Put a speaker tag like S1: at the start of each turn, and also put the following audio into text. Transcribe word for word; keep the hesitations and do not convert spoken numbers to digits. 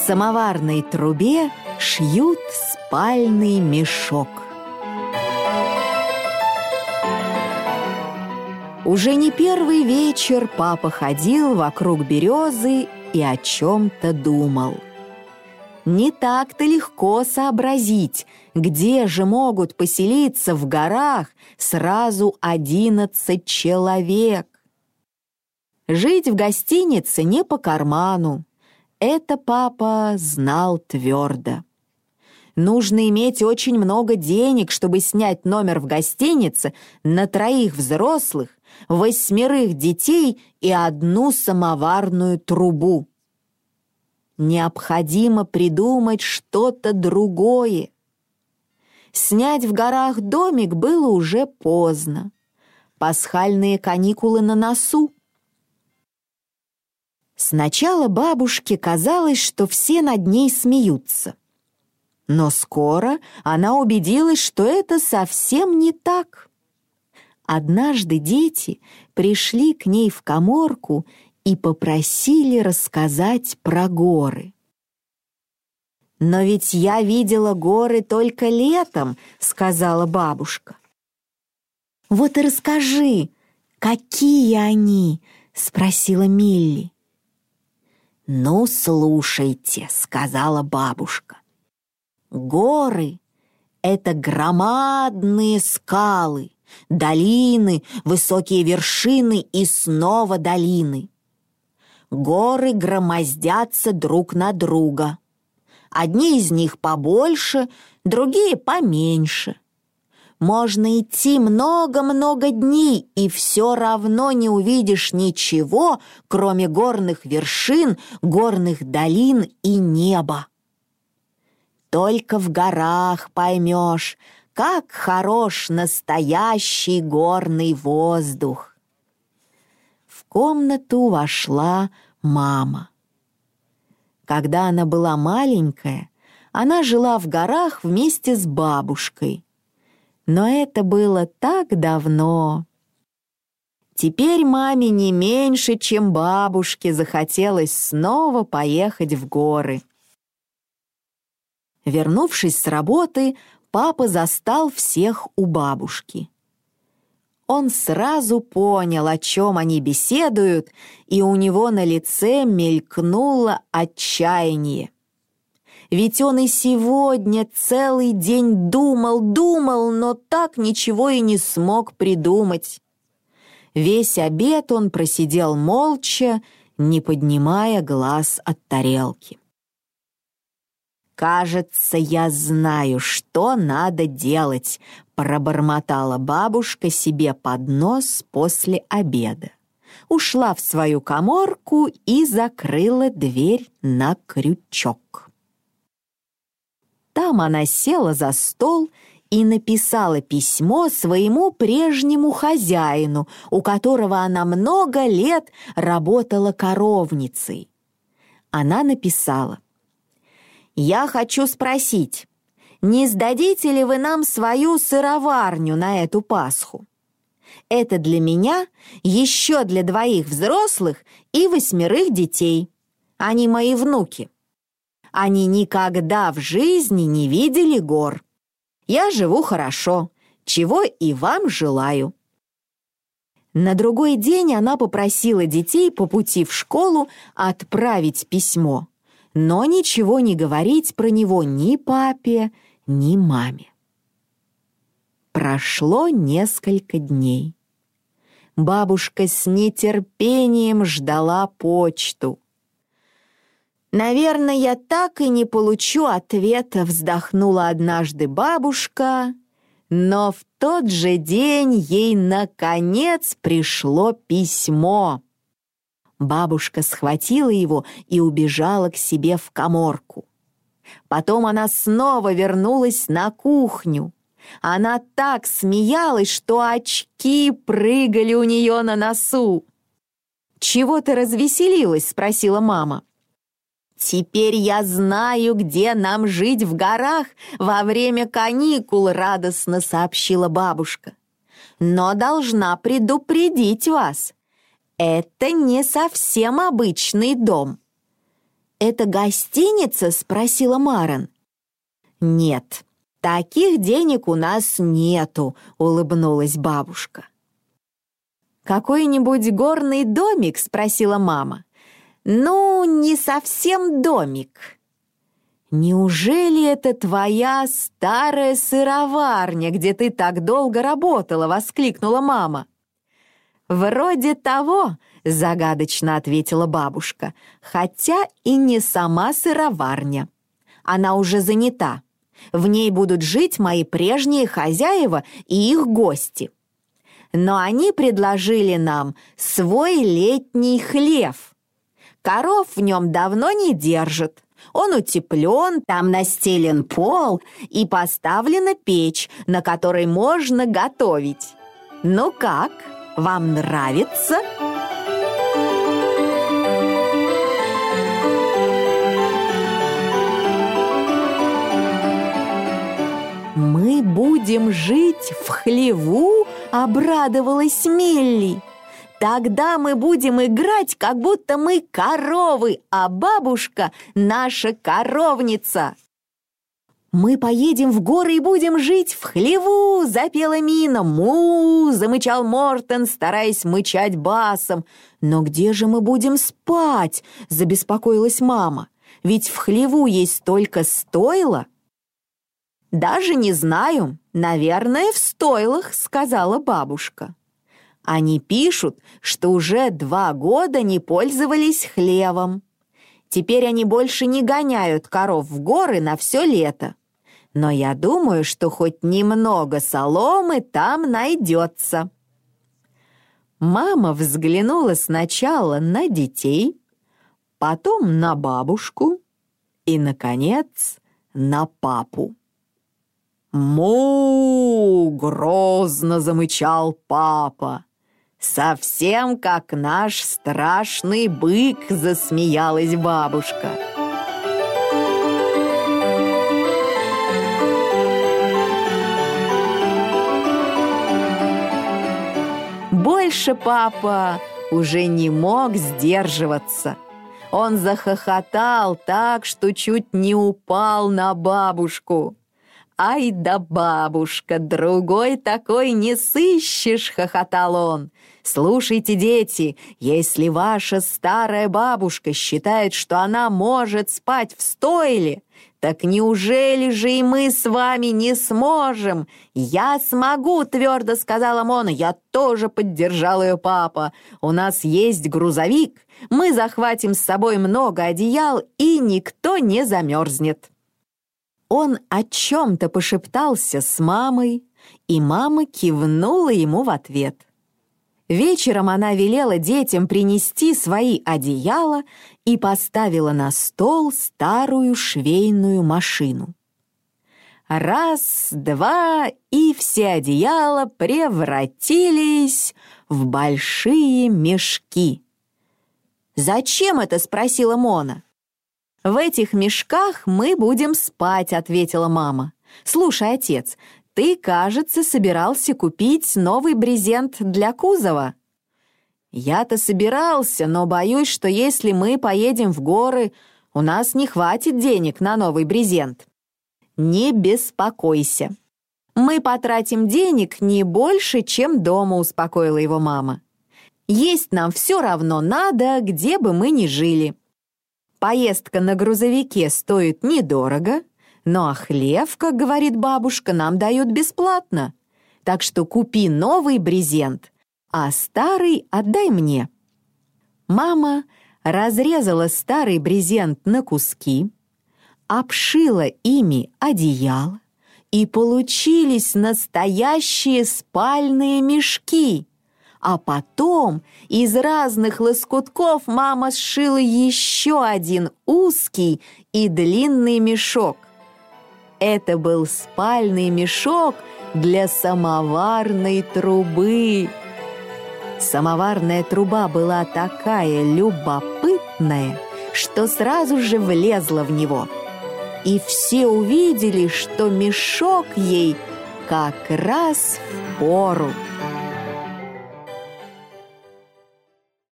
S1: самоварной трубе шьют спальный мешок. Уже не первый вечер папа ходил вокруг березы и о чем-то думал. Не так-то легко сообразить, где же могут поселиться в горах сразу одиннадцать человек. Жить в гостинице не по карману. Это папа знал твердо. Нужно иметь очень много денег, чтобы снять номер в гостинице на троих взрослых, восьмерых детей и одну самоварную трубу. Необходимо придумать что-то другое. Снять в горах домик было уже поздно. Пасхальные каникулы на носу. Сначала бабушке казалось, что все над ней смеются. Но скоро она убедилась, что это совсем не так. Однажды дети пришли к ней в каморку и попросили рассказать про горы. «Но ведь я видела горы только летом», — сказала бабушка. «Вот и расскажи, какие они?» — спросила Милли. «Ну, слушайте», — сказала бабушка. «Горы — это громадные скалы, долины, высокие вершины и снова долины. Горы громоздятся друг на друга. Одни из них побольше, другие поменьше. Можно идти много-много дней, и все равно не увидишь ничего, кроме горных вершин, горных долин и неба. Только в горах поймешь, как хорош настоящий горный воздух». В комнату вошла мама. Когда она была маленькая, она жила в горах вместе с бабушкой. Но это было так давно. Теперь маме не меньше, чем бабушке, захотелось снова поехать в горы. Вернувшись с работы, папа застал всех у бабушки. Он сразу понял, о чем они беседуют, и у него на лице мелькнуло отчаяние. Ведь он и сегодня целый день думал, думал, но так ничего и не смог придумать. Весь обед он просидел молча, не поднимая глаз от тарелки. «Кажется, я знаю, что надо делать», — пробормотала бабушка себе под нос после обеда. Ушла в свою каморку и закрыла дверь на крючок. Там она села за стол и написала письмо своему прежнему хозяину, у которого она много лет работала коровницей. Она написала: «Я хочу спросить, не сдадите ли вы нам свою сыроварню на эту Пасху? Это для меня, еще для двоих взрослых и восьмерых детей. Они мои внуки. Они никогда в жизни не видели гор. Я живу хорошо, чего и вам желаю». На другой день она попросила детей по пути в школу отправить письмо, но ничего не говорить про него ни папе, ни маме. Прошло несколько дней. Бабушка с нетерпением ждала почту. «Наверное, я так и не получу ответа», — вздохнула однажды бабушка, но в тот же день ей наконец пришло письмо. Бабушка схватила его и убежала к себе в каморку. Потом она снова вернулась на кухню. Она так смеялась, что очки прыгали у нее на носу. «Чего ты развеселилась?» — спросила мама. «Теперь я знаю, где нам жить в горах во время каникул», — радостно сообщила бабушка. «Но должна предупредить вас. Это не совсем обычный дом». это гостиница?» — спросила Марен. «Нет, таких денег у нас нету», — улыбнулась бабушка. «Какой-нибудь горный домик?» — спросила мама. «Ну, не совсем домик». «Неужели это твоя старая сыроварня, где ты так долго работала?» — воскликнула мама. «Вроде того», — загадочно ответила бабушка, «хотя и не сама сыроварня. Она уже занята. В ней будут жить мои прежние хозяева и их гости. Но они предложили нам свой летний хлев. Коров в нем давно не держат. Он утеплен, там настелен пол и поставлена печь, на которой можно готовить. Ну как, вам нравится?» «Мы будем жить в хлеву?» — обрадовалась Милли. «Тогда мы будем играть, как будто мы коровы, а бабушка — наша коровница». «Мы поедем в горы и будем жить в хлеву!» — запела Мина. «Му!» — замычал Мортен, стараясь мычать басом. «Но где же мы будем спать?» — забеспокоилась мама. «Ведь в хлеву есть только стойла». «Даже не знаю. Наверное, в стойлах», — сказала бабушка. «Они пишут, что уже два года не пользовались хлевом. Теперь они больше не гоняют коров в горы на все лето. Но я думаю, что хоть немного соломы там найдется». Мама взглянула сначала на детей, потом на бабушку и, наконец, на папу. «Му!» — грозно замычал папа. «Совсем как наш страшный бык!» — засмеялась бабушка. Больше папа уже не мог сдерживаться. Он захохотал так, что чуть не упал на бабушку. «Ай да бабушка, другой такой не сыщешь!» — хохотал он. «Слушайте, дети, если ваша старая бабушка считает, что она может спать в стойле, так неужели же и мы с вами не сможем?» «Я смогу!» — твердо сказала Мона. «Я тоже», — поддержал ее папа. «У нас есть грузовик, мы захватим с собой много одеял, и никто не замерзнет». Он о чем-то пошептался с мамой, и мама кивнула ему в ответ. Вечером она велела детям принести свои одеяла и поставила на стол старую швейную машину. Раз, два, и все одеяла превратились в большие мешки. «Зачем это?» — спросила Мона. «В этих мешках мы будем спать», — ответила мама. «Слушай, отец, ты, кажется, собирался купить новый брезент для кузова». «Я-то собирался, но боюсь, что если мы поедем в горы, у нас не хватит денег на новый брезент». «Не беспокойся. Мы потратим денег не больше, чем дома», — успокоила его мама. «Есть нам все равно надо, где бы мы ни жили. Поездка на грузовике стоит недорого, ну а хлев, как говорит бабушка, нам дают бесплатно. Так что купи новый брезент, а старый отдай мне». Мама разрезала старый брезент на куски, обшила ими одеяло, и получились настоящие спальные мешки. А потом из разных лоскутков мама сшила еще один узкий и длинный мешок. Это был спальный мешок для самоварной трубы. Самоварная труба была такая любопытная, что сразу же влезла в него. И все увидели, что мешок ей как раз впору.